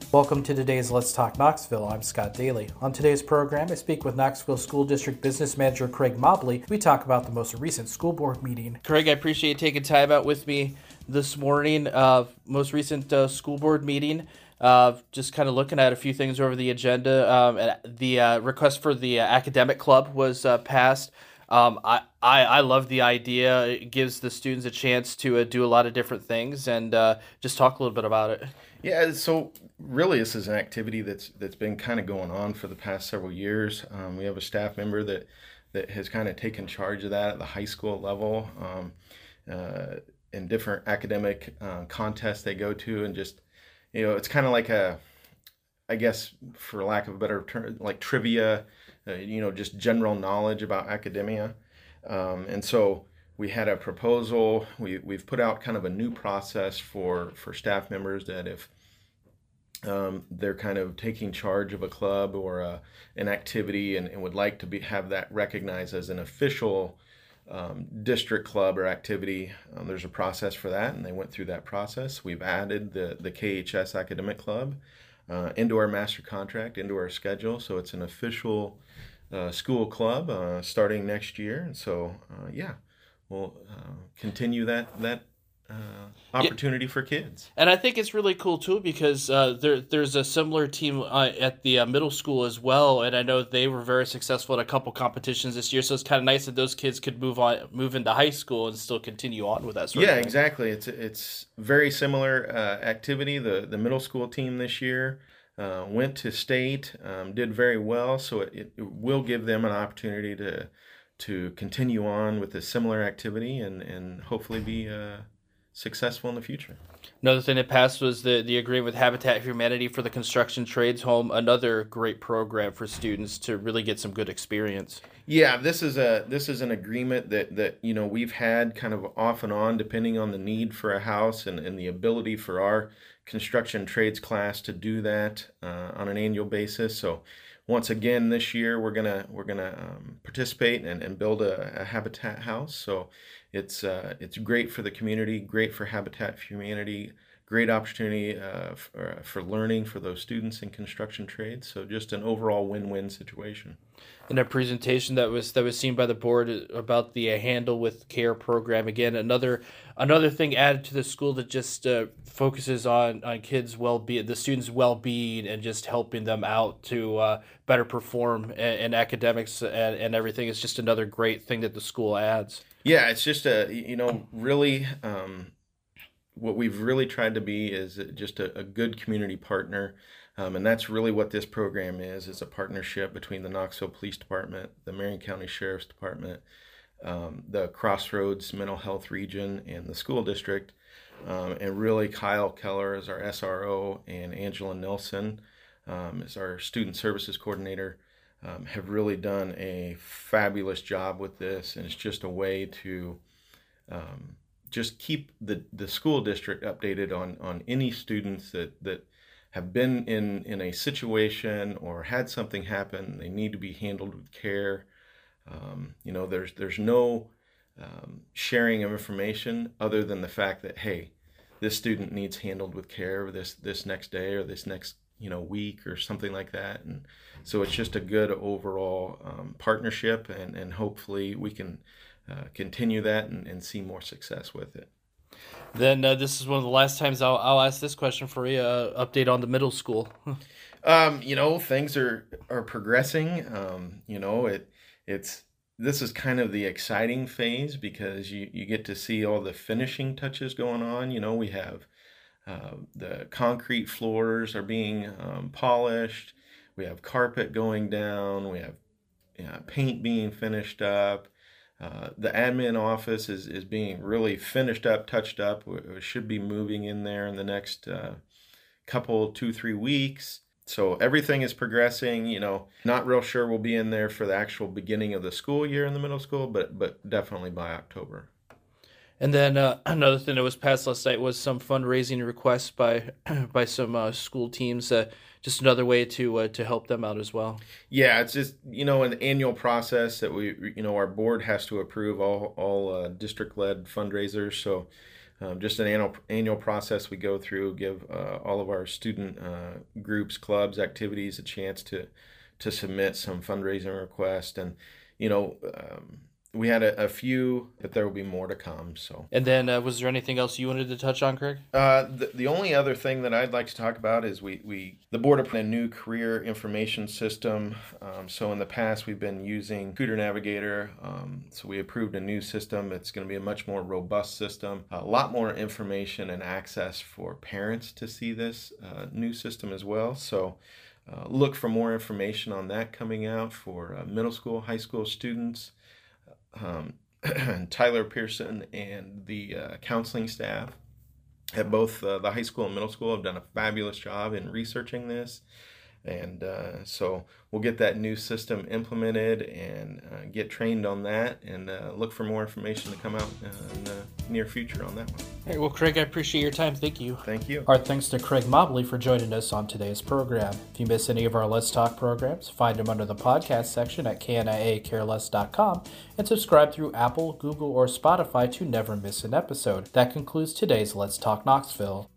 Welcome to today's Let's Talk Knoxville. I'm Scott Daly. On today's program, I speak with Knoxville School District Business Manager Craig Mobley. We talk about the most recent school board meeting. Craig, I appreciate you taking time out with me this morning. Most recent school board meeting. Just kind of looking at a few things over the agenda. The request for the academic club was passed. I love the idea. It gives the students a chance to do a lot of different things, and just talk a little bit about it. Yeah, so really this is an activity that's been kind of going on for the past several years. We have a staff member that has kind of taken charge of that at the high school level, in different academic contests they go to, and just, it's kind of like I guess for lack of a better term, like trivia, just general knowledge about academia. And so we had a proposal. We've put out kind of a new process for staff members that if they're kind of taking charge of a club or an activity and would like to have that recognized as an official district club or activity, there's a process for that, and they went through that process. We've added the KHS Academic Club into our master contract, into our schedule, so it's an official school club starting next year. And so, we'll continue that opportunity for kids. And I think it's really cool too because there's a similar team at the middle school as well, and I know they were very successful at a couple competitions this year. So it's kind of nice that those kids could move into high school and still continue on with that sort of thing. Yeah, exactly. It's very similar activity. The middle school team this year went to state, did very well. So it will give them an opportunity to continue on with a similar activity and hopefully be successful in the future. Another thing that passed was the agreement with Habitat for Humanity for the construction trades home. Another great program for students to really get some good experience. Yeah, this is an agreement that we've had kind of off and on depending on the need for a house and the ability for our construction trades class to do that on an annual basis. So once again this year we're gonna participate and build a Habitat house. So it's great for the community, great for Habitat for Humanity, great opportunity for learning for those students in construction trades. So just an overall win-win situation. In a presentation that was seen by the board about the Handle with Care program, again another thing added to the school that just focuses on kids' well-being, the students' well-being, and just helping them out to better perform in academics and everything. It's just another great thing that the school adds. Yeah, it's just really what we've really tried to be is just a good community partner. And that's really what this program is. It's a partnership between the Knoxville Police Department, the Marion County Sheriff's Department, the Crossroads Mental Health Region, and the school district. And really Kyle Keller is our SRO, and Angela Nelson is our student services coordinator. Have really done a fabulous job with this, and it's just a way to just keep the school district updated on any students that have been in a situation or had something happen. They need to be handled with care. There's no sharing of information other than the fact that, hey, this student needs handled with care this next day or this next week or something like that. And so it's just a good overall partnership, and hopefully we can continue that and see more success with it. Then this is one of the last times I'll ask this question for you. Update on the middle school. Things are progressing. This is kind of the exciting phase because you get to see all the finishing touches going on. We have the concrete floors are being polished. We have carpet going down. We have paint being finished up. The admin office is being really finished up, touched up. We should be moving in there in the next couple, 2-3 weeks. So everything is progressing. Not real sure we'll be in there for the actual beginning of the school year in the middle school, but definitely by October. And then another thing that was passed last night was some fundraising requests by some school teams. Just another way to help them out as well. Yeah, it's just an annual process that our board has to approve all district-led fundraisers. So just an annual process we go through, give all of our student groups, clubs, activities a chance to submit some fundraising requests. And, we had a few, but there will be more to come. So. And then was there anything else you wanted to touch on, Craig? The only other thing that I'd like to talk about is the board approved a new career information system. So in the past, we've been using Cooter Navigator. So we approved a new system. It's going to be a much more robust system, a lot more information and access for parents to see this new system as well. So look for more information on that coming out for middle school, high school students. Tyler Pearson and the counseling staff at both the high school and middle school have done a fabulous job in researching this. And so we'll get that new system implemented and get trained on that, and look for more information to come out in the near future on that one. All right, well, Craig, I appreciate your time. Thank you. Thank you. Our thanks to Craig Mobley for joining us on today's program. If you miss any of our Let's Talk programs, find them under the podcast section at kniacareless.com and subscribe through Apple, Google, or Spotify to never miss an episode. That concludes today's Let's Talk Knoxville.